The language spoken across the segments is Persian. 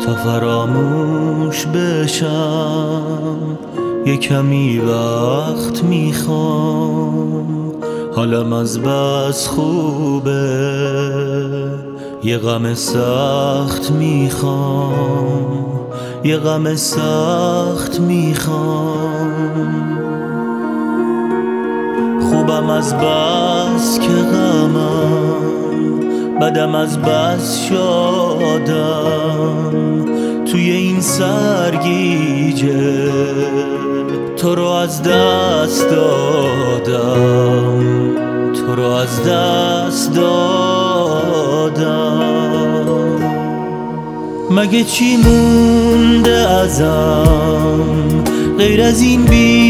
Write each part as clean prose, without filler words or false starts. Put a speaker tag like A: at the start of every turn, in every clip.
A: تا فراموش بشم یه کمی وقت میخوام. حالم از بس خوبه یه غم سخت میخوام، یه غم سخت میخوام. خوبم از بس که غمم، بدم از بس شادم. توی این سرگیجه تو رو از دست دادم، تو رو از دست دادم. مگه چی مونده ازم غیر از این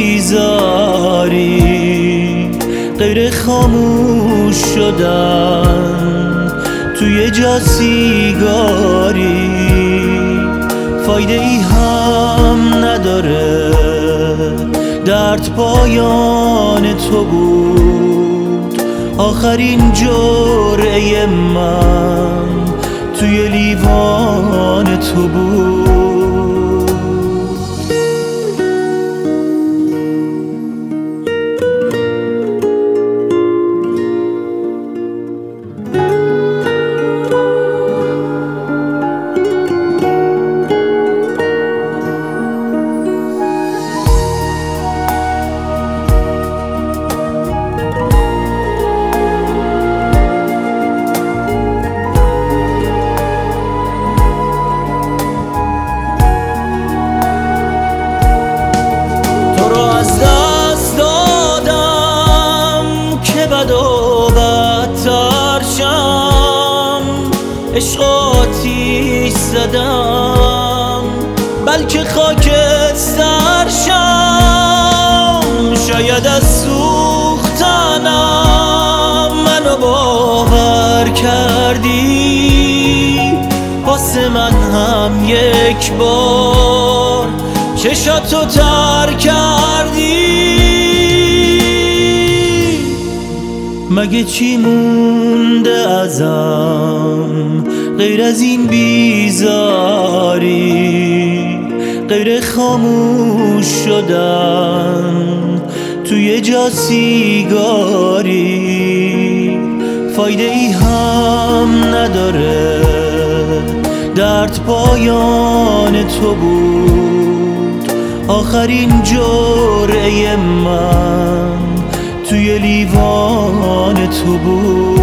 A: بیزاری، غیر خاموش شدن توی جا سیگاری؟ فایده ای هم نداره، درد پایان تو بود. آخرین جرعه من توی لیوان تو بود. عشق آتیش زدم بلکه خاکستر شم. شاید از سوختنم منو باور کردی، واسه من هم یک بار چشاتو تر کردی. مگه چی مونده ازم غیر از این بیزاری، غیر خاموش شدن توی جا سیگاری؟ فایده ای هم نداره، درد پایان تو بود. آخرین جرعه من توی لیوان تو بود.